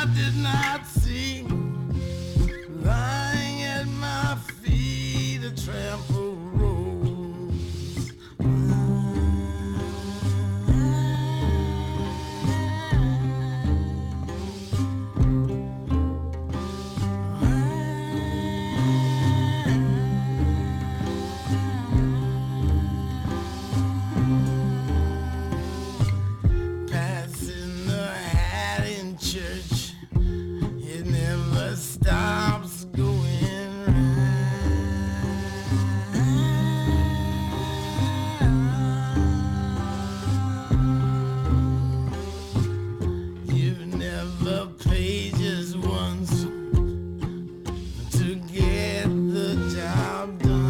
did not see lying at my feet a trampled rose. Passing the hat in church, it never stops going round. You've never paid just once to get the job done.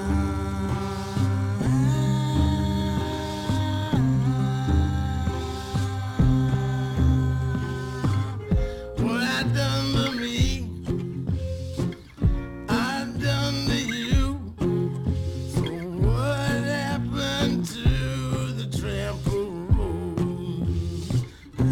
What I done to me, I done to you. So what happened to the trampled rose?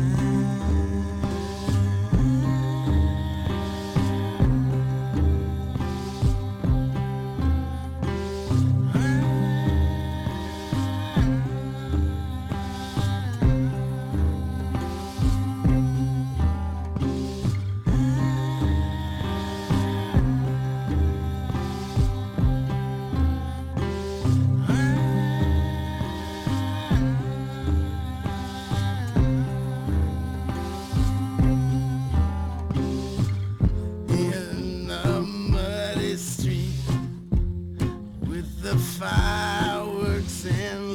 In a muddy street with the fireworks and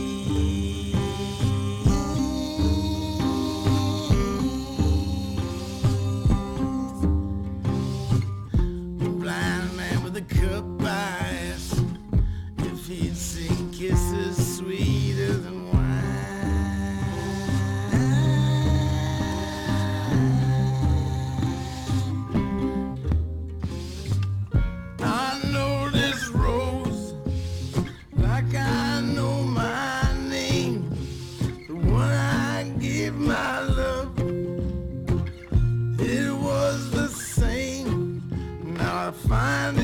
leaves. A blind man with a cup I asked if he'd seen kisses sweeter than wine. I know this rose like I know my name, the one I give my love. It was the same. Now I find